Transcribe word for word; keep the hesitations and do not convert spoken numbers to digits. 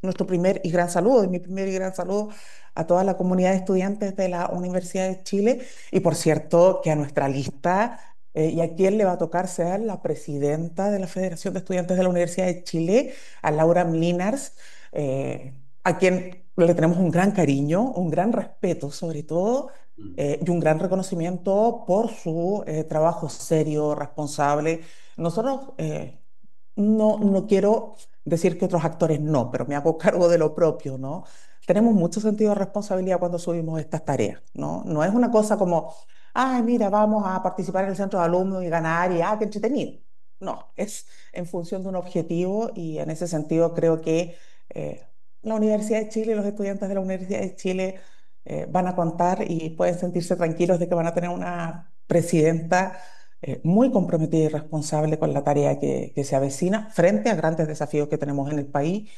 nuestro primer y gran saludo, y mi primer y gran saludo a toda la comunidad de estudiantes de la Universidad de Chile. Y por cierto, que a nuestra lista, eh, y a quién le va a tocar ser la presidenta de la Federación de Estudiantes de la Universidad de Chile, a Laura Mlinars, eh, a quien le tenemos un gran cariño, un gran respeto sobre todo, Mm. eh, y un gran reconocimiento por su eh, trabajo serio, responsable. Nosotros, eh, no, no quiero decir que otros actores no, pero me hago cargo de lo propio, ¿no? Tenemos mucho sentido de responsabilidad cuando subimos estas tareas, ¿no? No es una cosa como, ay, mira, vamos a participar en el centro de alumnos y ganar y, ah, qué entretenido. No, es en función de un objetivo y en ese sentido creo que eh, la Universidad de Chile y los estudiantes de la Universidad de Chile eh, van a contar y pueden sentirse tranquilos de que van a tener una presidenta eh, muy comprometida y responsable con la tarea que, que se avecina frente a grandes desafíos que tenemos en el país